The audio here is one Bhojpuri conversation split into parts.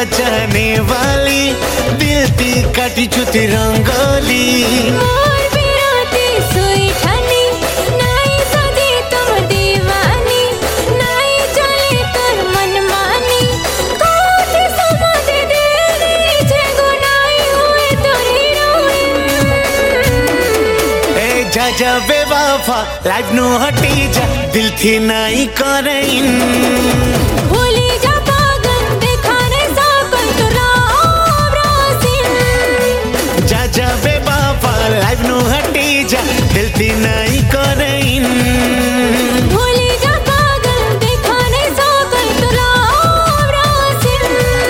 बचाने वाली दिल ती काटी चुती रंगोली मोर बिराती सोई ठानी नाई सदी तुम दीवानी नाई चले कर मनमानी कोठी समझ दे छे गुनाई हुए तोर हीरोइन ए जा जा बेवफा लाइफ नु हटी जा दिल थी नाई करें भूली जा पागल दिखाने साकल तुरा रासिन जा जा बेवफा लाइफ नु हटी जा दिल थी नाई करें भूली जा पागल दिखाने साकल तुरा रासिन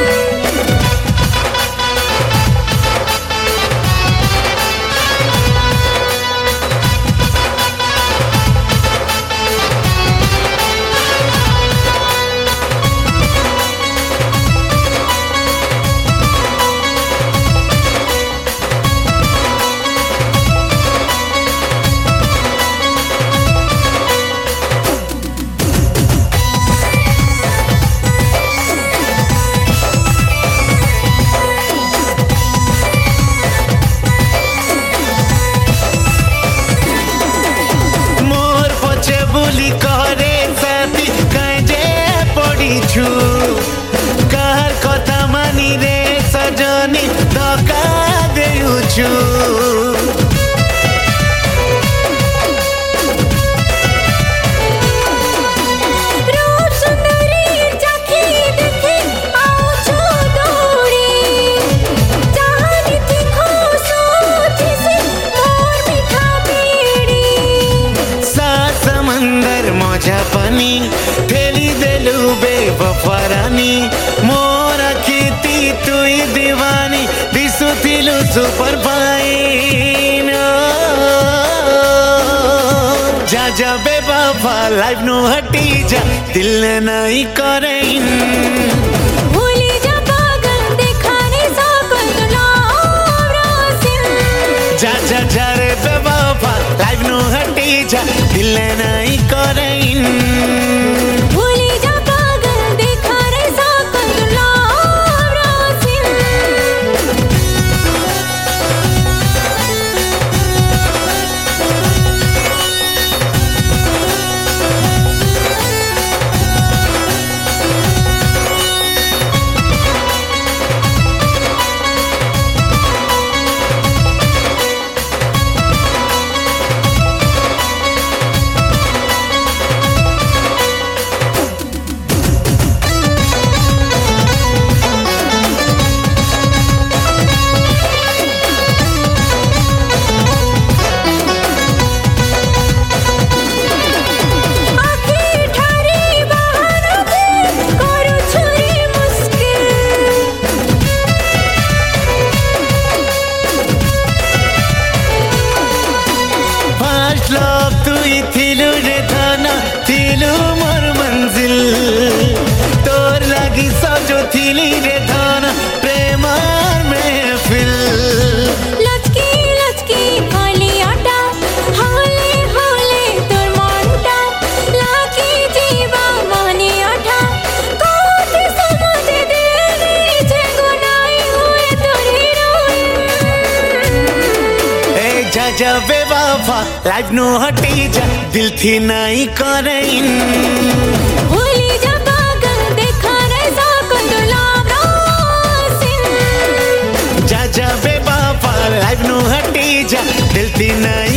बोली करे साथी काजे पड़ी छु कहर कथा मानी रे सजनी धोका देउ छु रूप सुंदरी चाखी देखी आओ छो दौड़ी चाहनी थी खो सोची से मोर मीठा पीड़ी समंदर मजा पानी ठेली देलू बेवफारानी मोर खेती तुई दीवानी दिसु थिलु सुपर फाइन जा जा बेवफा लाइफ नु हटी जा दिल नहीं करें भूली जा पागल दिखाने साकल तुरा रासिन जा जा जा रे बेवफा लाइफ नु हटी जा दिल नहीं करें भूली जा पागल दिखाने साकल तुरा रासिन लव तुई थिलु रे थाना थिलु मोर मंजिल तोर लागी सजो थिली रे थाना प्रेम महफिल लचकी लचकी खाली आटा हाले हाले तोर मानटा लाकी जीवा माने आठा कोठी समझ दे छे गुनाई हुए तोर हीरोइन ए जा जा बेवफा लाइफ नु हटी जा दिल थी नहीं करें भूली जा पागल दिखाने साकल तुरा रासिन जा जा बेवफा लाइफ नु हटी जा दिल थी नहीं